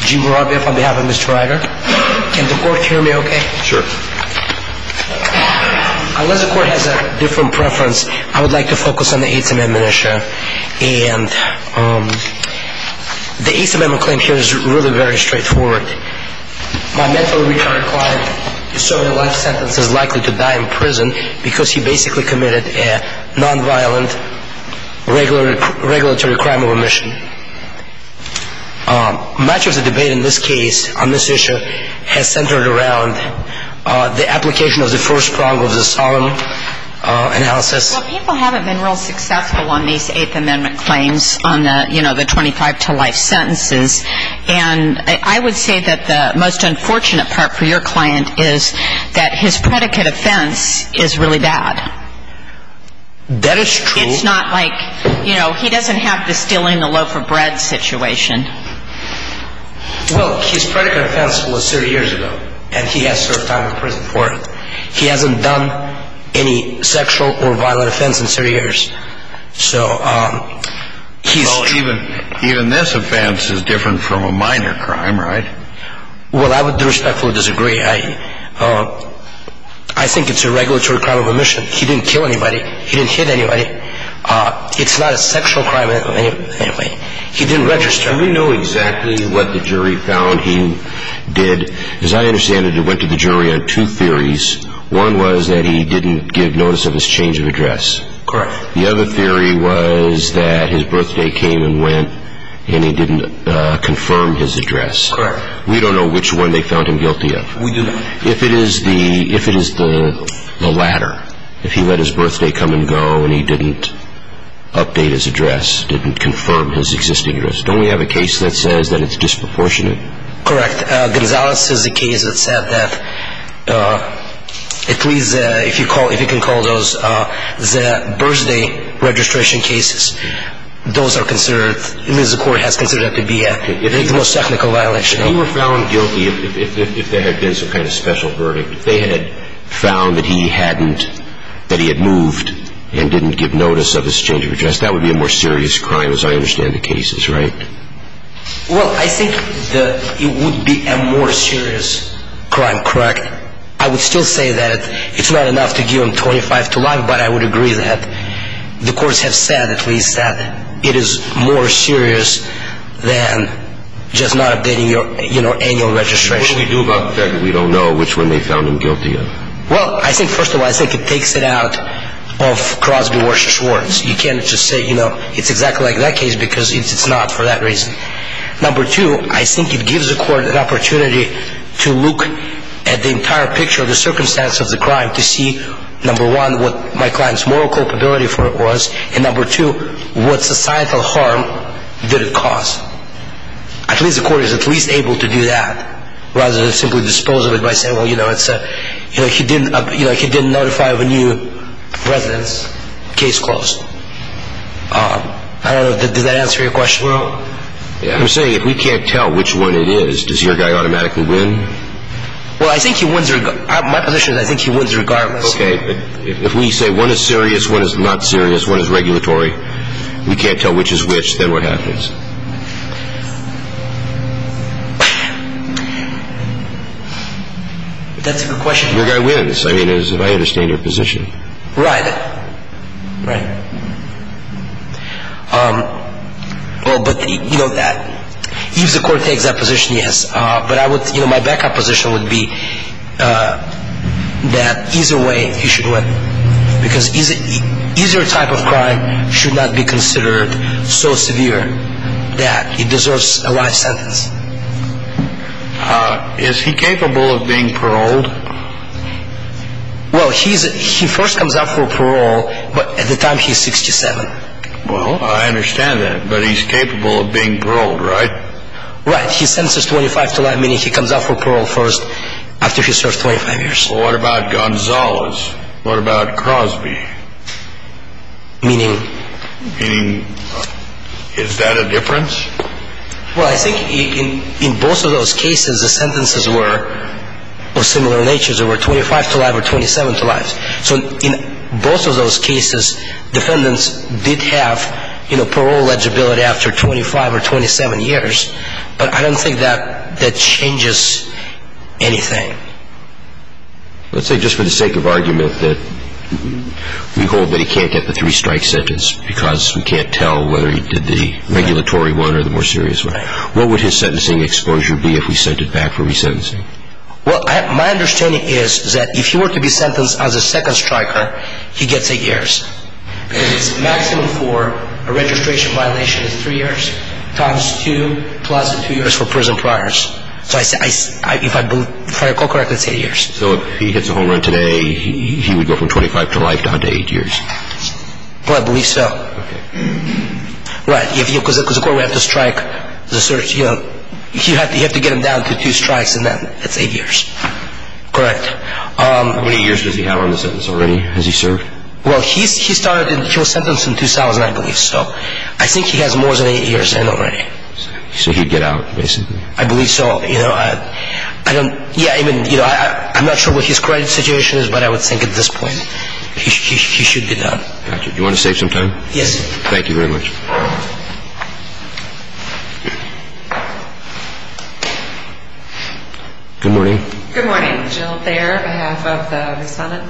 Jim Vorobiev on behalf of Mr. Ryder. Can the court hear me okay? Sure. Unless the court has a different preference, I would like to focus on the Eighth Amendment issue. And the Eighth Amendment claim here is really very straightforward. My mentally retarded client is serving a life sentence, is likely to die in prison because he basically committed a nonviolent regulatory crime of omission. Much of the debate in this case, on this issue, has centered around the application of the first prong of the solemn analysis. Well, people haven't been real successful on these Eighth Amendment claims on the 25 to life sentences. And I would say that the most unfortunate part for your client is that his predicate offense is really bad. That is true. It's not like, he doesn't have the stealing the loaf of bread situation. Well, his predicate offense was 30 years ago, and he has served time in prison for it. He hasn't done any sexual or violent offense in 30 years. So, even this offense is different from a minor crime, right? Well, I would respectfully disagree. I think it's a regulatory crime of omission. He didn't kill anybody. He didn't hit anybody. It's not a sexual crime anyway. He didn't register. Do we know exactly what the jury found he did? As I understand it, it went to the jury on two theories. One was that he didn't give notice of his change of address. Correct. The other theory was that his birthday came and went, and he didn't confirm his address. Correct. We don't know which one they found him guilty of. We do not. If it is the latter, if he let his birthday come and go and he didn't update his address, didn't confirm his existing address, don't we have a case that says that it's disproportionate? Correct. Gonzalez is the case that said that at least if you can call those the birthday registration cases, those are considered, at least the court has considered that to be the most technical violation. If he were found guilty, if there had been some kind of special verdict, if they had found that he had moved and didn't give notice of his change of address, that would be a more serious crime, as I understand the cases, right? Well, I think it would be a more serious crime, correct? I would still say that it's not enough to give him 25 to life, but I would agree that the courts have said at least that it is more serious than just not updating your annual registration. What do we do about the fact that we don't know which one they found him guilty of? Well, I think, first of all, it takes it out of Crosby versus Schwartz. You can't just say, it's exactly like that case because it's not for that reason. Number two, I think it gives the court an opportunity to look at the entire picture of the circumstance of the crime to see, number one, what my client's moral culpability for it was, and number two, what societal harm did it cause. At least the court is at least able to do that, rather than simply dispose of it by saying, well, he didn't notify of a new residence, case closed. I don't know, did that answer your question? Well, I'm saying if we can't tell which one it is, does your guy automatically win? Well, I think he wins. My position is I think he wins regardless. Okay, but if we say one is serious, one is not serious, one is regulatory, we can't tell which is which, then what happens? That's a good question. Your guy wins, as if I understand your position. Right. Well, but, that, if the court takes that position, yes. But I would, my backup position would be that either way he should win. Because either type of crime should not be considered so severe that it deserves a life sentence. Is he capable of being paroled? Well, he first comes out for parole, but at the time he's 67. Well, I understand that, but he's capable of being paroled, right? Right. He sentences 25 to life, meaning he comes out for parole first after he serves 25 years. Well, what about Gonzalez? What about Crosby? Meaning, is that a difference? Well, I think in both of those cases, the sentences were of similar nature. They were 25 to life or 27 to life. So in both of those cases, defendants did have, parole eligibility after 25 or 27 years. But I don't think that that changes anything. Let's say, just for the sake of argument, that we hold that he can't get the 3-strike sentence because we can't tell whether he did the regulatory one or the more serious one. What would his sentencing exposure be if we sent it back for resentencing? Well, my understanding is that if he were to be sentenced as a second striker, he gets 8 years. Because its maximum for a registration violation is 3 years, times 2, plus the 2 years for prison priors. So if I recall correctly, it's 8 years. So if he hits a home run today, he would go from 25 to life down to 8 years? Well, I believe so. Okay. Right, because the court would have to strike the search, you have to get him down to 2 strikes, and then it's 8 years. Correct. How many years does he have on the sentence already? Has he served? Well, he was sentenced in 2000, I believe, so I think he has more than 8 years in already. So he'd get out, basically. I believe so. I'm not sure what his credit situation is, but I would think at this point he should be done. Gotcha. Do you want to save some time? Yes. Thank you very much. Good morning. Good morning. Jill Thayer, on behalf of the respondent.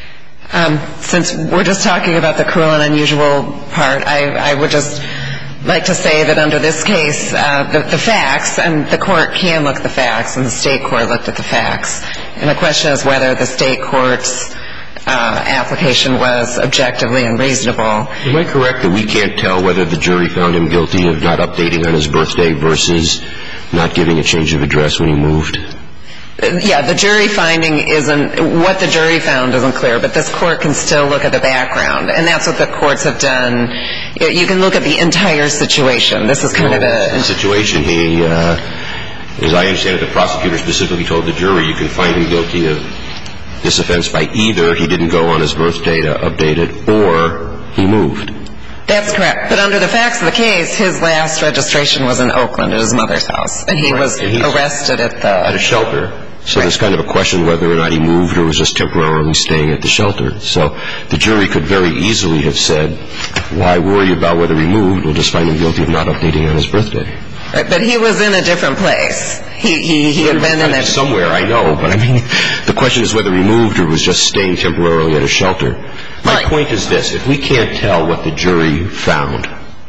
Since we're just talking about the cruel and unusual part, I would just like to say that under this case, the facts, and the court can look at the facts, and the state court looked at the facts, and the question is whether the state court's application was objectively unreasonable. Am I correct that we can't tell whether the jury found him guilty of not updating on his birthday versus not giving a change of address when he moved? Yeah, the jury finding what the jury found isn't clear, but this court can still look at the background, and that's what the courts have done. You can look at the entire situation. This is kind of a situation. He, as I understand it, the prosecutor specifically told the jury you can find him guilty of this offense by either he didn't go on his birthday to update it or he moved. That's correct. But under the facts of the case, his last registration was in Oakland at his mother's house, and he was arrested at a shelter. So there's kind of a question whether or not he moved or was just temporarily staying at the shelter. So the jury could very easily have said, why worry about whether he moved? We'll just find him guilty of not updating on his birthday. Right, but he was in a different place. He had been in somewhere, I know, but I mean, the question is whether he moved or was just staying temporarily at a shelter. My point is this: if we can't tell what the jury found,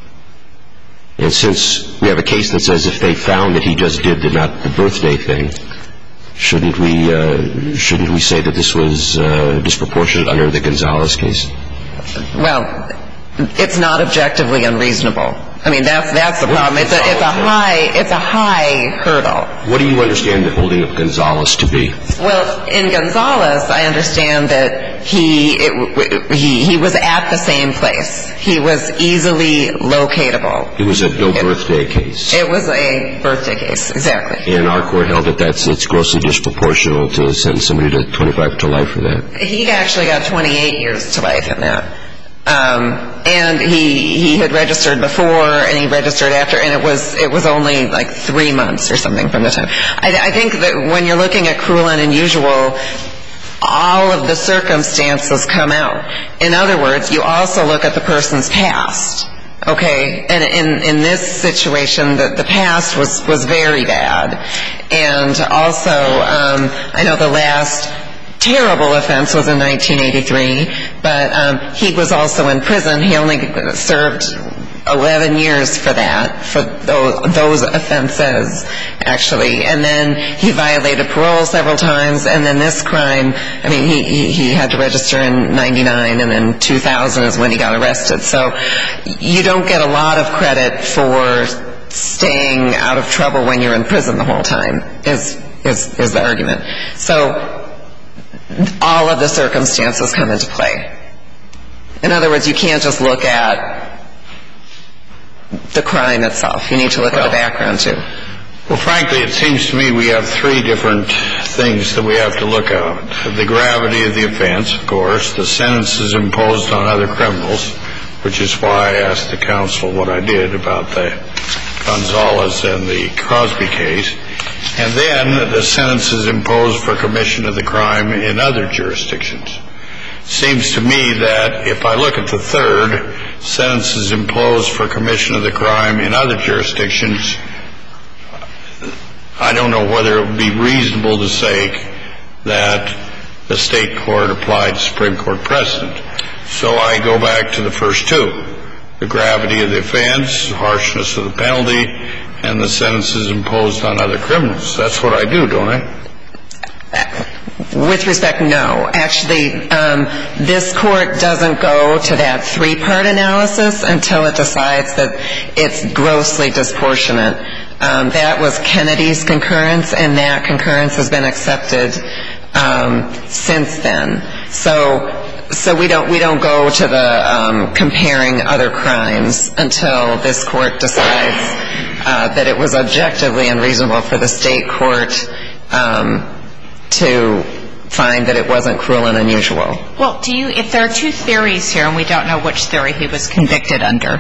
and since we have a case that says if they found that he just did the birthday thing, shouldn't we say that this was disproportionate under the Gonzalez case? Well, it's not objectively unreasonable. I mean, that's the problem. It's a high hurdle. What do you understand the holding of Gonzalez to be? Well, in Gonzalez, I understand that he was at the same place. He was easily locatable. It was a no-birthday case. It was a birthday case, exactly. And our court held that it's grossly disproportional to sentence somebody to 25 to life for that. He actually got 28 years to life in that. And he had registered before, and he registered after, and it was only like 3 months or something from the time. I think that when you're looking at cruel and unusual, all of the circumstances come out. In other words, you also look at the person's past. Okay, and in this situation, the past was very bad. And also, I know the last terrible offense was in 1983, but he was also in prison. He only served 11 years for that, for those offenses, actually. And then he violated parole several times, and then this crime, I mean, he had to register in 99, and then 2000 is when he got arrested. So you don't get a lot of credit for staying out of trouble when you're in prison the whole time, is the argument. So all of the circumstances come into play. In other words, you can't just look at the crime itself. You need to look at the background, too. Well, frankly, it seems to me we have 3 different things that we have to look at. The gravity of the offense, of course, the sentences imposed on other criminals, which is why I asked the counsel what I did about the Gonzalez and the Crosby case, and then the sentences imposed for commission of the crime in other jurisdictions. Seems to me that if I look at the third, sentences imposed for commission of the crime in other jurisdictions, I don't know whether it would be reasonable to say that the state court applied Supreme Court precedent. So I go back to the first two, the gravity of the offense, the harshness of the penalty, and the sentences imposed on other criminals. That's what I do, don't I? With respect, no. Actually, this court doesn't go to that three-part analysis until it decides that it's grossly disproportionate. That was Kennedy's concurrence, and that concurrence has been accepted since then. So we don't go to the comparing other crimes until this court decides that it was objectively unreasonable for the state court to find that it wasn't cruel and unusual. Well, if there are two theories here, and we don't know which theory he was convicted under,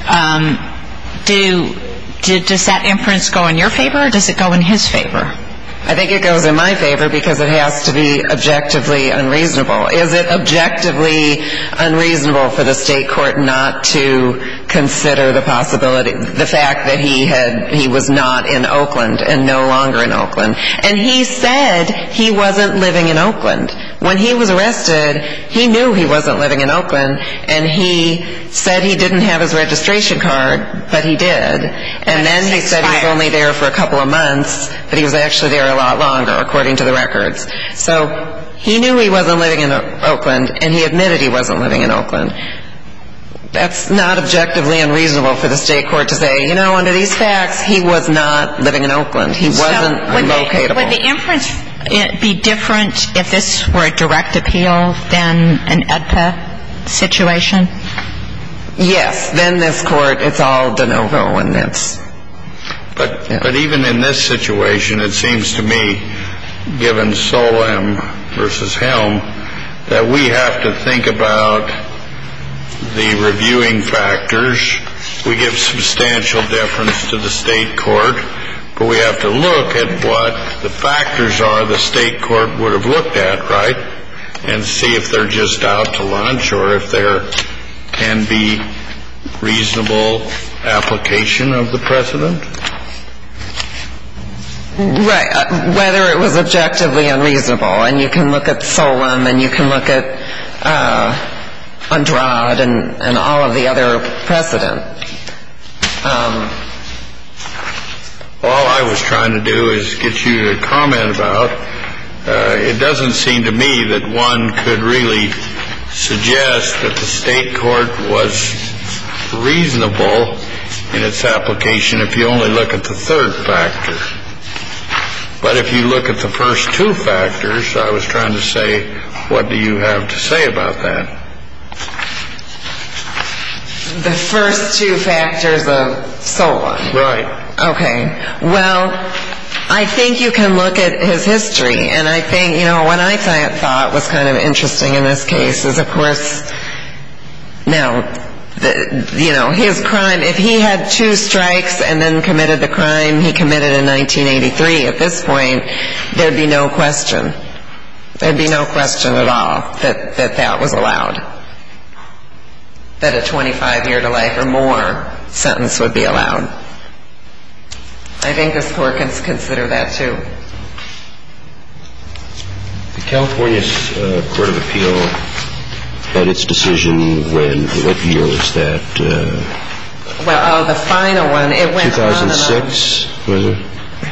does that inference go in your favor, or does it go in his favor? I think it goes in my favor because it has to be objectively unreasonable. Is it objectively unreasonable for the state court not to consider the possibility, the fact that he was not in Oakland and no longer in Oakland? And he said he wasn't living in Oakland. When he was arrested, he knew he wasn't living in Oakland, and he said he didn't have his registration card, but he did. And then he said he was only there for a couple of months, but he was actually there a lot longer, according to the records. So he knew he wasn't living in Oakland, and he admitted he wasn't living in Oakland. That's not objectively unreasonable for the state court to say, you know, under these facts, he was not living in Oakland. He wasn't relocatable. Would the inference be different if this were a direct appeal than an AEDPA situation? Yes. Then this court, it's all de novo, and that's... But even in this situation, it seems to me, given Solem versus Helm, that we have to think about the reviewing factors. We give substantial deference to the state court, but we have to look at what the factors are the state court would have looked at, right? And see if they're just out to lunch or if there can be reasonable application of the precedent. Right. Whether it was objectively unreasonable. And you can look at Solem, and you can look at Andrade and all of the other precedent. All I was trying to do is get you to comment about, it doesn't seem to me that one could really suggest that the state court was reasonable in its application if you only look at the third factor. But if you look at the first two factors, I was trying to say, what do you have to say about that? The first two factors of Solem. Right. Okay. Well, I think you can look at his history, and I think, you know, what I thought was kind of interesting in this case is, of course, now, you know, his crime, if he had 2 strikes and then committed the crime he committed in 1983, at this point, there'd be no question. There'd be no question at all that was allowed, that a 25-year to life or more sentence would be allowed. I think this court can consider that, too. The California Court of Appeal had its decision when? What year was that? Well, the final one, it went 2006, was it?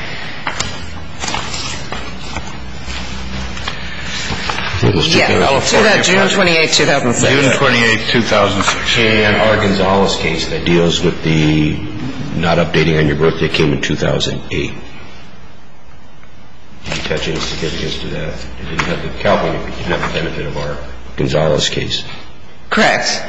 Yeah, June 28, 2006. June 28, 2006. And our Gonzalez case that deals with the not updating on your birthday came in 2008. Did you attach any significance to that? California didn't have the benefit of our Gonzalez case. Correct.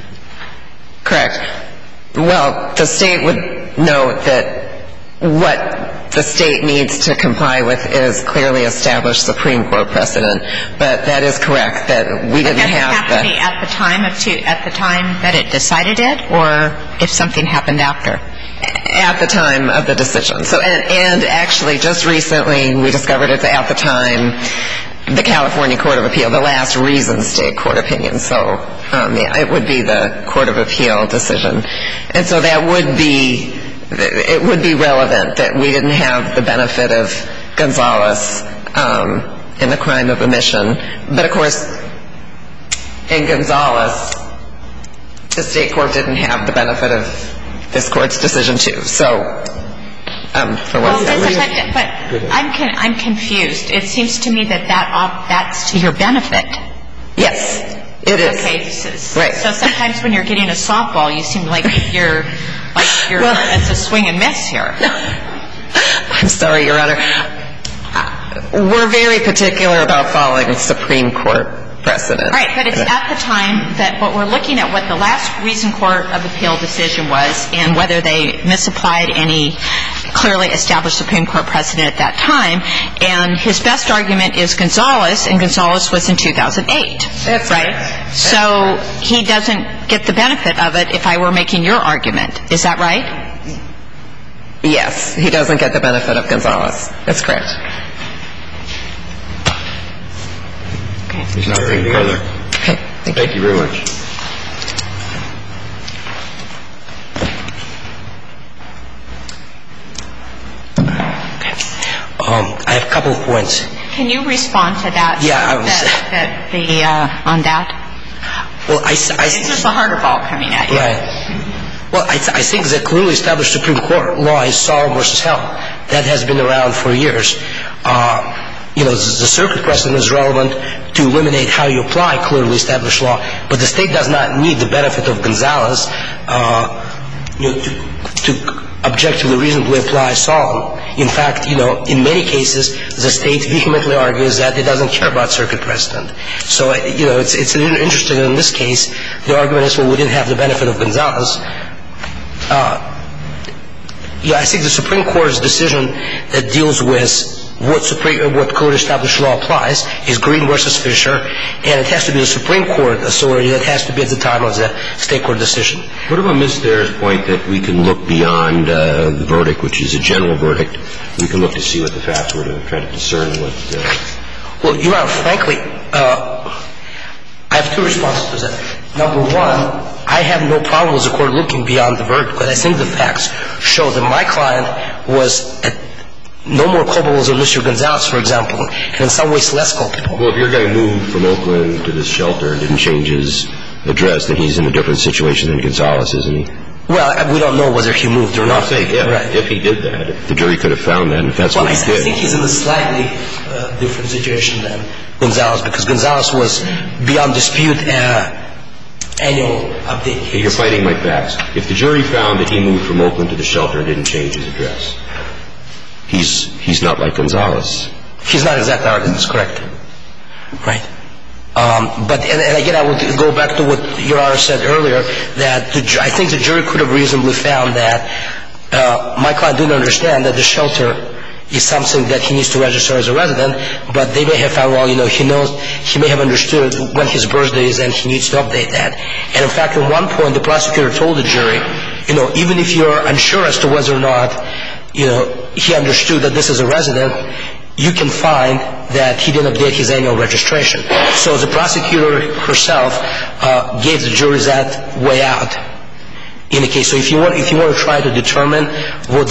Well, the state would note that what the state needs to comply with is clearly established Supreme Court precedent, but that is correct that we didn't have the... At the time that it decided it, or if something happened after? At the time of the decision. So, and actually, just recently, we discovered it at the time, the California Court of Appeal, the last reason state court opinion. So, yeah, it would be the Court of Appeal decision. And so that would be it would be relevant that we didn't have the benefit of Gonzalez in the crime of omission. But, of course, in Gonzalez, the state court didn't have the benefit of this court's decision, too. So, for one thing. But I'm confused. It seems to me that that's to your benefit. Yes, it is. Okay. Right. So sometimes when you're getting a softball, you seem like you're it's a swing and miss here. I'm sorry, Your Honor. We're very particular about following Supreme Court precedent. Right, but it's at the time that what we're looking at what the last recent court of appeal decision was and whether they misapplied any clearly established Supreme Court precedent at that time. And his best argument is Gonzalez, and Gonzalez was in 2008. That's right. So he doesn't get the benefit of it if I were making your argument. Is that right? Yes, he doesn't get the benefit of Gonzalez. That's correct. Okay. There's nothing further. Okay. Thank you very much. I have a couple of points. Can you respond to that? Yeah, on that? Well, It's just a harder ball coming at you. Right. Well, I think the clearly established Supreme Court law is Solemn versus Hell. That has been around for years. The circuit precedent is relevant to eliminate how you apply clearly established law, but the state does not need the benefit of Gonzalez to objectively reasonably apply Solemn. In fact, in many cases, the state vehemently argues that it doesn't care about circuit precedent. So, it's interesting in this case, the argument is, well, we didn't have the benefit of Gonzalez. I think the Supreme Court's decision that deals with what clearly established law applies is Green versus Fisher, and it has to be the Supreme Court authority that has to be at the time of the state court decision. What about Ms. Thaier's point that we can look beyond the verdict, which is a general verdict? We can look to see what the facts were to try to discern what... Well, Your Honor, frankly, I have two responses to that. Number one, I have no problem with the court looking beyond the verdict, but I think the facts show that my client was no more culpable than Mr. Gonzalez, for example, and in some ways less culpable. Well, if your guy moved from Oakland to this shelter and didn't change his address, then he's in a different situation than Gonzalez, isn't he? Well, we don't know whether he moved or not. If he did that, if the jury could have found that, and if that's what he did. Well, I think he's in a slightly different situation than Gonzalez, because Gonzalez was beyond dispute annual update. You're fighting my facts. If the jury found that he moved from Oakland to the shelter and didn't change his address, he's not like Gonzalez. He's not exactly how it is, correct. Right. But again, I will go back to what Your Honor said earlier, that I think the jury could have reasonably found that my client didn't understand that the shelter is something that he needs to register as a resident, but they may have found, well, he may have understood when his birthday is and he needs to update that. And in fact, at one point, the prosecutor told the jury, even if you're unsure as to whether or not, he understood that this is a resident, you can find that he didn't update his annual registration. So the prosecutor herself gave the jury that way out in the case. So if you want to try to determine what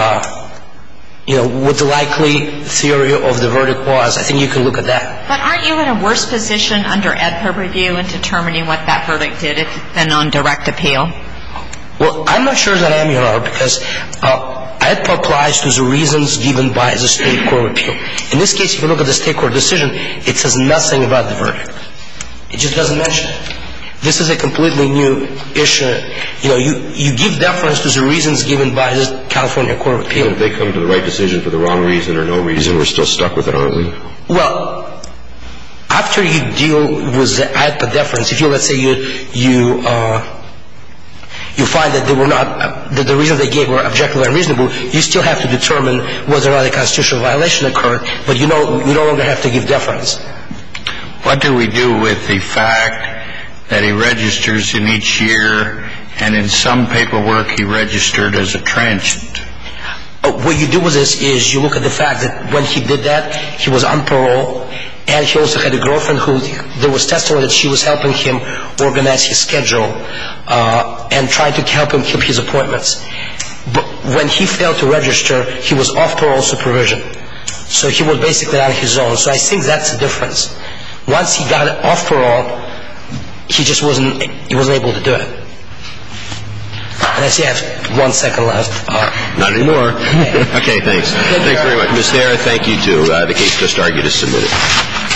the likely theory of the verdict was, I think you can look at that. But aren't you in a worse position under AEDPA review in determining what that verdict did than on direct appeal? Well, I'm not sure that I am, Your Honor, because AEDPA applies to the reasons given by the state court appeal. In this case, if you look at the state court decision, it says nothing about the verdict. It just doesn't mention it. This is a completely new issue. You give deference to the reasons given by the California Court of Appeal. Even if they come to the right decision for the wrong reason or no reason, we're still stuck with it, aren't we? Well, after you deal with the AEDPA deference, if let's say you find that they were not, that the reasons they gave were objectively unreasonable, you still have to determine whether or not a constitutional violation occurred, but you no longer have to give deference. What do we do with the fact that he registers in each year, and in some paperwork he registered as a transient? What you do with this is you look at the fact that when he did that, he was on parole, and he also had a girlfriend who, there was testimony that she was helping him organize his schedule and trying to help him keep his appointments. But when he failed to register, he was off parole supervision. So he was basically on his own. So I think that's the difference. Once he got off parole, he just wasn't able to do it. And I see I have 1 second left. Not anymore. Okay, thanks. Thanks very much. Ms. Thayer, thank you, too. The case just argued is submitted.